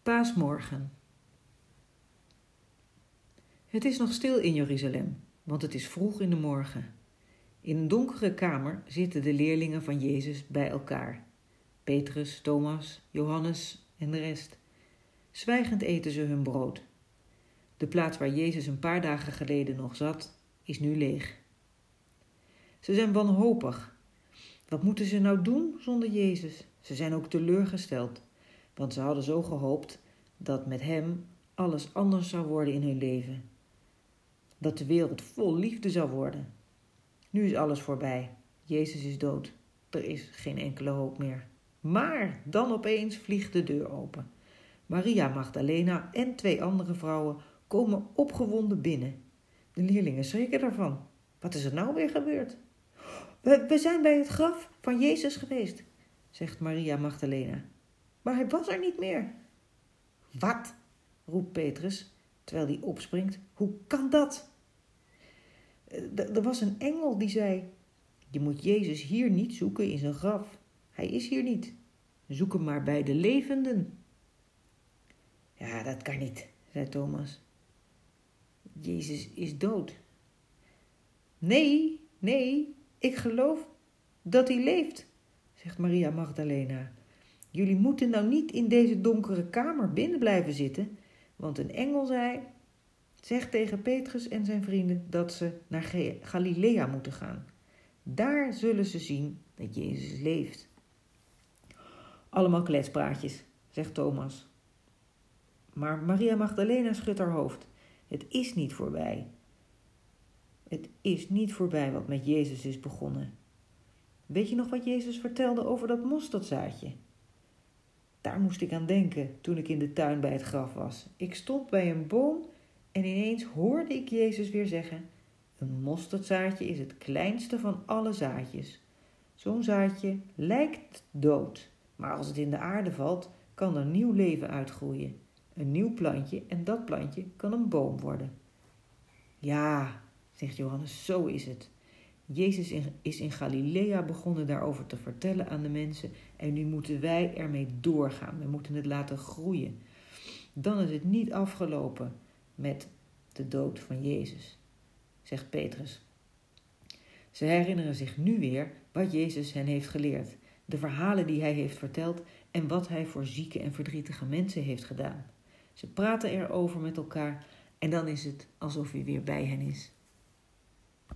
Paasmorgen. Het is nog stil in Jeruzalem, want het is vroeg in de morgen. In een donkere kamer zitten de leerlingen van Jezus bij elkaar. Petrus, Thomas, Johannes en de rest. Zwijgend eten ze hun brood. De plaats waar Jezus een paar dagen geleden nog zat, is nu leeg. Ze zijn wanhopig. Wat moeten ze nou doen zonder Jezus? Ze zijn ook teleurgesteld, want ze hadden zo gehoopt dat met hem alles anders zou worden in hun leven. Dat de wereld vol liefde zou worden. Nu is alles voorbij. Jezus is dood. Er is geen enkele hoop meer. Maar dan opeens vliegt de deur open. Maria Magdalena en 2 andere vrouwen komen opgewonden binnen. De leerlingen schrikken daarvan. Wat is er nou weer gebeurd? We zijn bij het graf van Jezus geweest, zegt Maria Magdalena. Maar hij was er niet meer. Wat? Roept Petrus, terwijl hij opspringt. Hoe kan dat? Er was een engel die zei: je moet Jezus hier niet zoeken in zijn graf. Hij is hier niet. Zoek hem maar bij de levenden. Ja, dat kan niet, zei Thomas. Jezus is dood. Nee, ik geloof dat hij leeft, zegt Maria Magdalena. Jullie moeten nou niet in deze donkere kamer binnen blijven zitten, want een engel zegt tegen Petrus en zijn vrienden dat ze naar Galilea moeten gaan. Daar zullen ze zien dat Jezus leeft. Allemaal kletspraatjes, zegt Thomas. Maar Maria Magdalena schudt haar hoofd. Het is niet voorbij. Het is niet voorbij wat met Jezus is begonnen. Weet je nog wat Jezus vertelde over dat mosterdzaadje? Daar moest ik aan denken toen ik in de tuin bij het graf was. Ik stond bij een boom en ineens hoorde ik Jezus weer zeggen: een mosterdzaadje is het kleinste van alle zaadjes. Zo'n zaadje lijkt dood, maar als het in de aarde valt, kan er nieuw leven uitgroeien. Een nieuw plantje en dat plantje kan een boom worden. Ja, zegt Johannes, zo is het. Jezus is in Galilea begonnen daarover te vertellen aan de mensen en nu moeten wij ermee doorgaan. We moeten het laten groeien. Dan is het niet afgelopen met de dood van Jezus, zegt Petrus. Ze herinneren zich nu weer wat Jezus hen heeft geleerd, de verhalen die hij heeft verteld en wat hij voor zieke en verdrietige mensen heeft gedaan. Ze praten erover met elkaar en dan is het alsof hij weer bij hen is.